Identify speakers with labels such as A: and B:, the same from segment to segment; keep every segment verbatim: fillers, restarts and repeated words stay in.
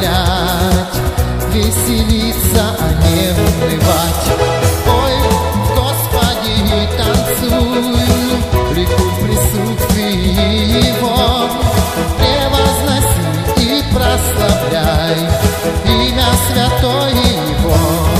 A: прославлять, веселиться, а не унывать. Ой, Господи, танцуй, ликуй в присутствии Его, превозноси и прославляй имя святое Его.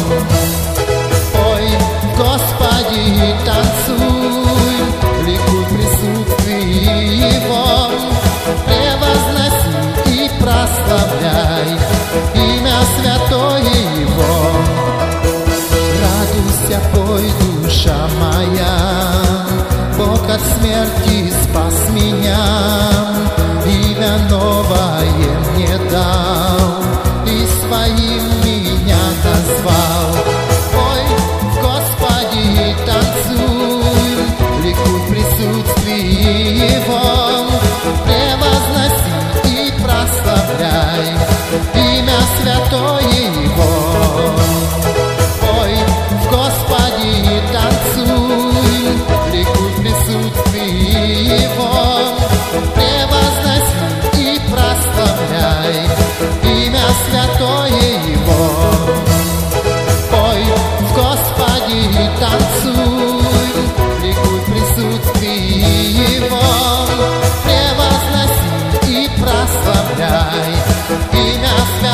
A: Ой, Господи, танцуй, ликуй в присутствии Его, превозноси и прославляй имя святое Его. Радуйся, пой, душа моя, Бог от смерти спас меня, имя новое мне дал и своим меня назвал. Ой, Господи, танцуй, ликуй в присутствии Его, превозноси и прославляй имя святое Его. Ой, Господи, танцуй, ликуй в присутствии Его, превозноси и прославляй имя святое Его. Ой, Господи, танцуй, ликуй в присутствии Его, превозноси и прославляй имя святое